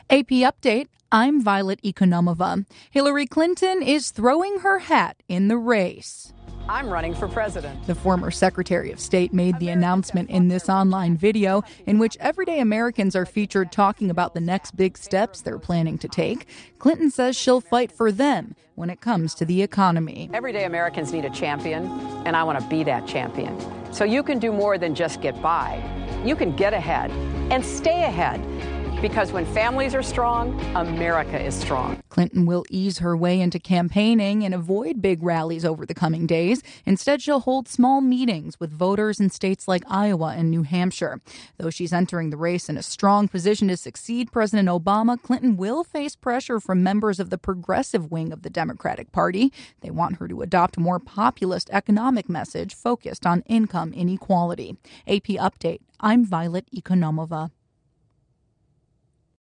AP Update, I'm Violet Economova. Hillary Clinton is throwing her hat in the race. I'm running for president. The former Secretary of State made the announcement in this online video in which everyday Americans are featured talking about the next big steps they're planning to take. Clinton says she'll fight for them when it comes to the economy. Everyday Americans need a champion, and I want to be that champion. So you can do more than just get by. You can get ahead and stay ahead. Because when families are strong, America is strong. Clinton will ease her way into campaigning and avoid big rallies over the coming days. Instead, she'll hold small meetings with voters in states like Iowa and New Hampshire. Though she's entering the race in a strong position to succeed President Obama, Clinton will face pressure from members of the progressive wing of the Democratic Party. They want her to adopt a more populist economic message focused on income inequality. AP Update, I'm Violet Economova.